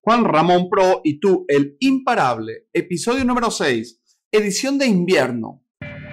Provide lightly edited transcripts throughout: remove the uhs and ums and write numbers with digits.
Juan Ramón Pro y tú, el imparable, episodio número 6, edición de invierno.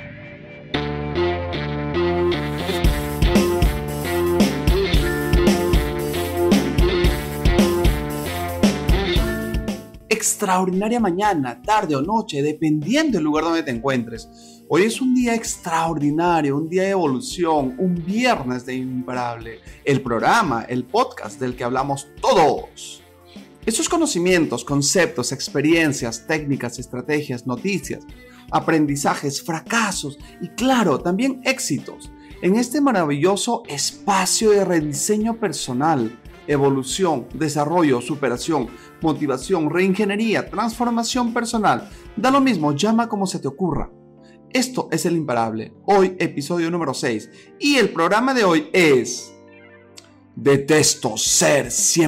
Extraordinaria mañana, tarde o noche, dependiendo del lugar donde te encuentres. Hoy es un día extraordinario, un día de evolución, un viernes de imparable. El programa, el podcast del que hablamos todos. Esos conocimientos, conceptos, experiencias, técnicas, estrategias, noticias, aprendizajes, fracasos y claro, también éxitos. En este maravilloso espacio de rediseño personal, evolución, desarrollo, superación, motivación, reingeniería, transformación personal. Da lo mismo, llama como se te ocurra. Esto es El Imparable, hoy episodio número 6 y el programa de hoy es Detesto ser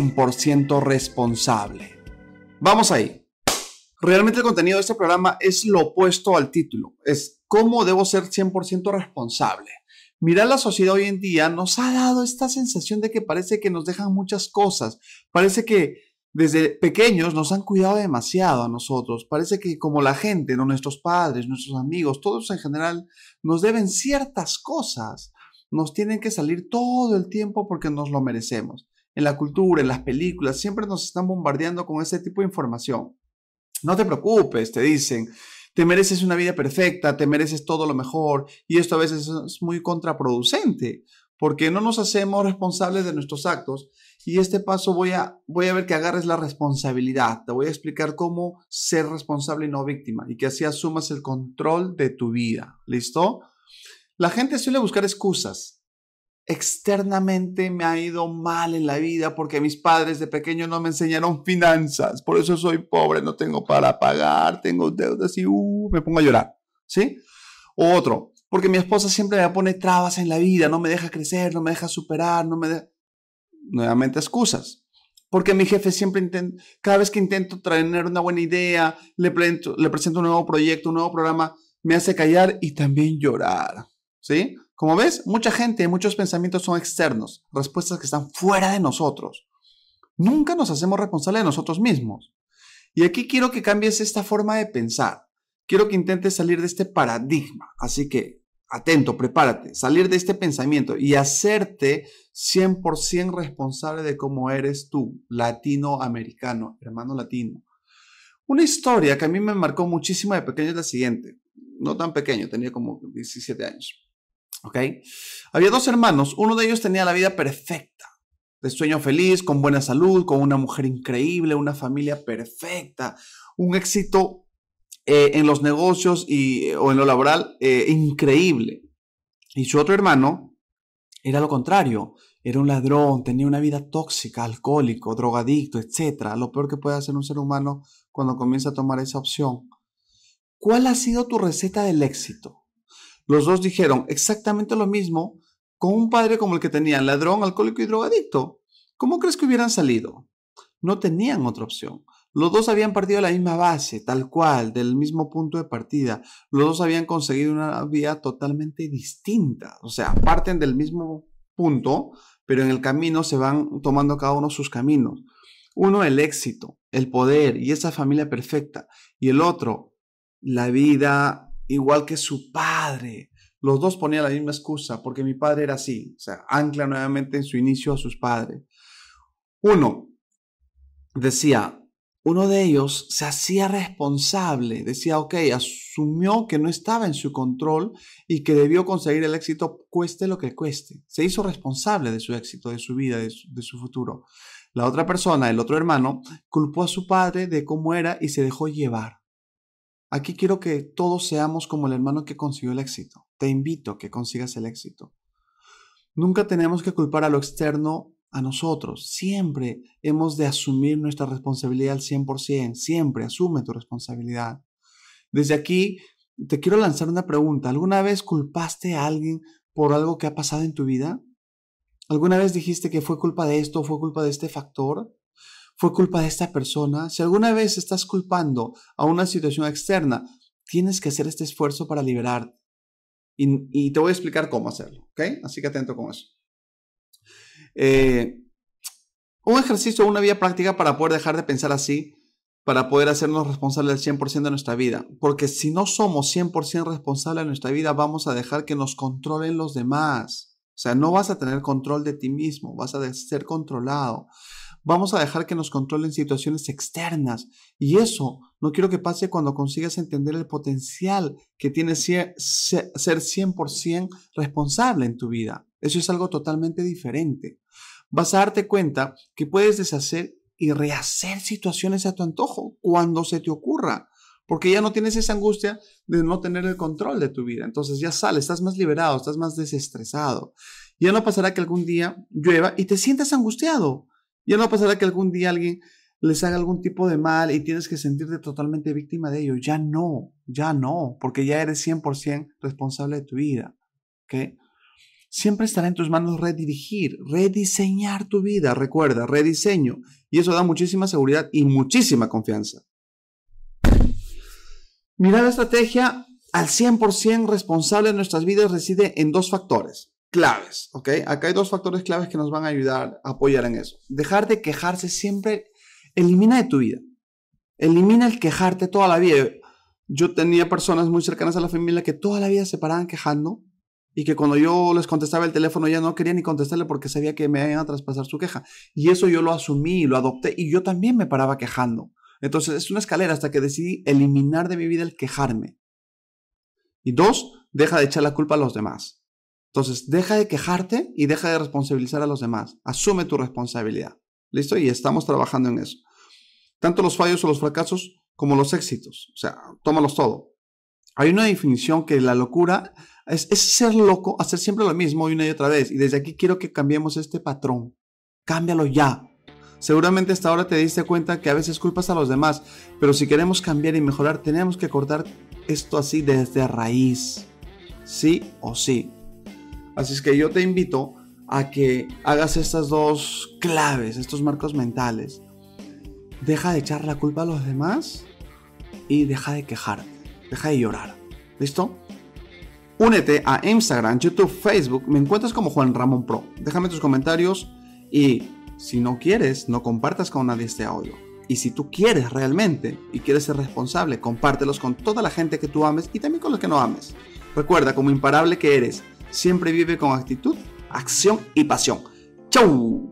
100% responsable. Vamos ahí. Realmente el contenido de este programa es lo opuesto al título, es cómo debo ser 100% responsable. Mira, la sociedad hoy en día nos ha dado esta sensación de que parece que nos dejan muchas cosas, parece que desde pequeños nos han cuidado demasiado a nosotros. Parece que como la gente, ¿no? Nuestros padres, nuestros amigos, todos en general nos deben ciertas cosas. Nos tienen que salir todo el tiempo porque nos lo merecemos. En la cultura, en las películas, siempre nos están bombardeando con ese tipo de información. No te preocupes, te dicen. Te mereces una vida perfecta, te mereces todo lo mejor. Y esto a veces es muy contraproducente porque no nos hacemos responsables de nuestros actos. Y este paso voy a ver que agarres la responsabilidad. Te voy a explicar cómo ser responsable y no víctima. Y que así asumas el control de tu vida. ¿Listo? La gente suele buscar excusas. Externamente me ha ido mal en la vida porque mis padres de pequeño no me enseñaron finanzas. Por eso soy pobre, no tengo para pagar, tengo deudas y me pongo a llorar. ¿Sí? O otro, porque mi esposa siempre me pone trabas en la vida, no me deja crecer, no me deja superar, no me deja... Nuevamente excusas. Porque mi jefe siempre cada vez que intento traer una buena idea, le presento un nuevo proyecto, un nuevo programa, me hace callar y también llorar. ¿Sí? Como ves, mucha gente, muchos pensamientos son externos, respuestas que están fuera de nosotros. Nunca nos hacemos responsables de nosotros mismos. Y aquí quiero que cambies esta forma de pensar. Quiero que intentes salir de este paradigma. Así que, atento, prepárate, salir de este pensamiento y hacerte 100% responsable de cómo eres tú, latinoamericano, hermano latino. Una historia que a mí me marcó muchísimo de pequeño es la siguiente. No tan pequeño, tenía como 17 años. ¿Ok? Había dos hermanos, uno de ellos tenía la vida perfecta, de sueño feliz, con buena salud, con una mujer increíble, una familia perfecta, un éxito en los negocios o en lo laboral increíble. Y su otro hermano era lo contrario, era un ladrón, tenía una vida tóxica, alcohólico, drogadicto, etc. Lo peor que puede hacer un ser humano cuando comienza a tomar esa opción. ¿Cuál ha sido tu receta del éxito? Los dos dijeron exactamente lo mismo con un padre como el que tenían, ladrón, alcohólico y drogadicto. ¿Cómo crees que hubieran salido? No tenían otra opción. Los dos habían partido de la misma base, tal cual, del mismo punto de partida. Los dos habían conseguido una vida totalmente distinta. O sea, parten del mismo punto, pero en el camino se van tomando cada uno sus caminos. Uno, el éxito, el poder y esa familia perfecta. Y el otro, la vida igual que su padre. Los dos ponían la misma excusa, porque mi padre era así. O sea, ancla nuevamente en su inicio a sus padres. Uno de ellos se hacía responsable, decía, ok, asumió que no estaba en su control y que debió conseguir el éxito cueste lo que cueste. Se hizo responsable de su éxito, de su vida, de su futuro. La otra persona, el otro hermano, culpó a su padre de cómo era y se dejó llevar. Aquí quiero que todos seamos como el hermano que consiguió el éxito. Te invito a que consigas el éxito. Nunca tenemos que culpar a lo externo a nosotros. Siempre hemos de asumir nuestra responsabilidad al 100%. Siempre asume tu responsabilidad. Desde aquí te quiero lanzar una pregunta. ¿Alguna vez culpaste a alguien por algo que ha pasado en tu vida? ¿Alguna vez dijiste que fue culpa de esto, fue culpa de este factor? ¿Fue culpa de esta persona? Si alguna vez estás culpando a una situación externa, tienes que hacer este esfuerzo para liberarte. Y te voy a explicar cómo hacerlo, ¿ok? Así que atento con eso. un ejercicio, una vía práctica para poder dejar de pensar así, para poder hacernos responsables del 100% de nuestra vida. Porque si no somos 100% responsables de nuestra vida, vamos a dejar que nos controlen los demás. O sea, no vas a tener control de ti mismo, vas a ser controlado. Vamos a dejar que nos controlen situaciones externas. Y eso no quiero que pase cuando consigas entender el potencial que tiene ser 100% responsable en tu vida. Eso es algo totalmente diferente. Vas a darte cuenta que puedes deshacer y rehacer situaciones a tu antojo cuando se te ocurra, porque ya no tienes esa angustia de no tener el control de tu vida. Entonces ya sales, estás más liberado, estás más desestresado. Ya no pasará que algún día llueva y te sientas angustiado. Ya no pasará que algún día alguien les haga algún tipo de mal y tienes que sentirte totalmente víctima de ello. Ya no, porque ya eres 100% responsable de tu vida. ¿Ok? Siempre estará en tus manos redirigir, rediseñar tu vida. Recuerda, rediseño. Y eso da muchísima seguridad y muchísima confianza. Mirar la estrategia al 100% responsable de nuestras vidas reside en dos factores claves. ¿Ok? Acá hay dos factores claves que nos van a ayudar a apoyar en eso. Dejar de quejarse siempre. Elimina de tu vida. Elimina el quejarte toda la vida. Yo tenía personas muy cercanas a la familia que toda la vida se paraban quejando. Y que cuando yo les contestaba el teléfono ya no quería ni contestarle porque sabía que me iban a traspasar su queja. Y eso yo lo asumí, lo adopté y yo también me paraba quejando. Entonces es una escalera hasta que decidí eliminar de mi vida el quejarme. Y dos, deja de echar la culpa a los demás. Entonces deja de quejarte y deja de responsabilizar a los demás. Asume tu responsabilidad. ¿Listo? Y estamos trabajando en eso. Tanto los fallos o los fracasos como los éxitos. O sea, tómalos todo. Hay una definición que la locura es ser loco, hacer siempre lo mismo una y otra vez. Y desde aquí quiero que cambiemos este patrón. Cámbialo ya. Seguramente hasta ahora te diste cuenta que a veces culpas a los demás, pero si queremos cambiar y mejorar, tenemos que cortar esto así desde raíz. Sí o sí. Así es que yo te invito a que hagas estas dos claves, estos marcos mentales. Deja de echar la culpa a los demás y deja de quejarte. Deja de llorar. ¿Listo? Únete a Instagram, YouTube, Facebook. Me encuentras como Juan Ramón Pro. Déjame tus comentarios y si no quieres, no compartas con nadie este audio. Y si tú quieres realmente y quieres ser responsable, compártelos con toda la gente que tú ames y también con los que no ames. Recuerda, como imparable que eres, siempre vive con actitud, acción y pasión. ¡Chau!